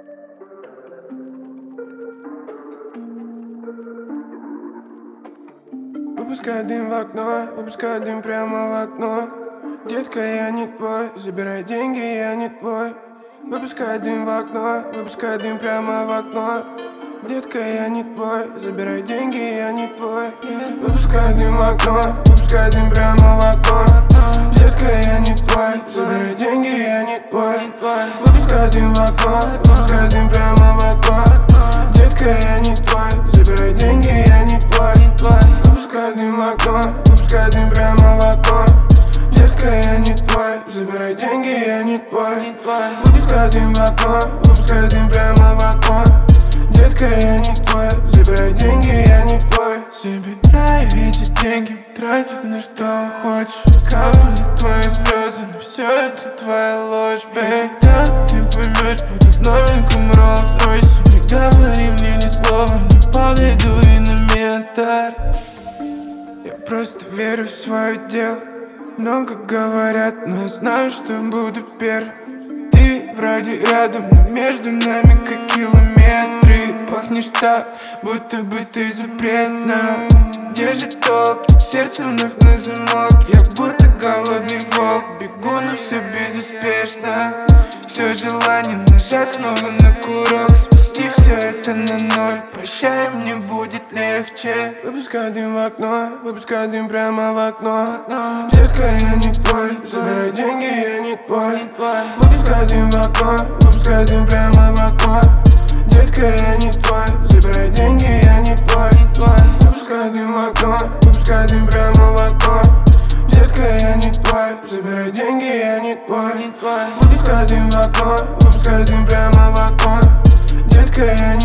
Выпускай дым в окно, выпускай дым прямо в окно. Детка, я не твой, забирай деньги, я не твой. Выпускай дым в окно, выпускай дым прямо в окно. Детка, я не твой, забирай деньги, я не твой. Выпускай дым в окно, выпускай дым прямо в окно. Детка, я не твой, забирай деньги, я не твой. Выпускай дым в окно, выпускай дым прямо в окно. Детка, я не твой, забирай деньги, я не твой. Выпускай дым в окно, выпускай дым прямо в окно. Детка, я не твой, забирай деньги, я не твой. Выпускай дым в окно, выпускай дым прямо в окно. Детка, я не твой, забирай деньги, я не твой. Забирай эти деньги, тратить на что хочешь. Капали твои слезы, но все это твоя ложь, бэй. Когда ты поймешь, буду в новеньком Роллс-Ройсе. Не говори мне ни слова, не подойду и на ментар. Я просто верю в свое дело. Много говорят, но я знаю, что буду первым. Ты вроде рядом, но между нами как километры. Пахнешь так, будто бы ты запретна. Держит толк, сердце вновь на замок. Я будто голодный волк, бегу, но все безуспешно. Все желание нажать снова на курок. Спасти все это на ноль, прощай, мне будет легче. Выпускай дым в окно, выпускай дым прямо в окно. Детка, я не твой, забирай деньги, я не твой. Выпускай дым в окно, выпускай дым прямо в окно. Детка, я не твой, забирай деньги, я не твой. Выпускай дым в окно, выпускай дым прямо в окно. Детка, я не твой, забирай деньги, я не твой. Выпускай дым в окно, выпускай дым прямо в окно. Детка, я не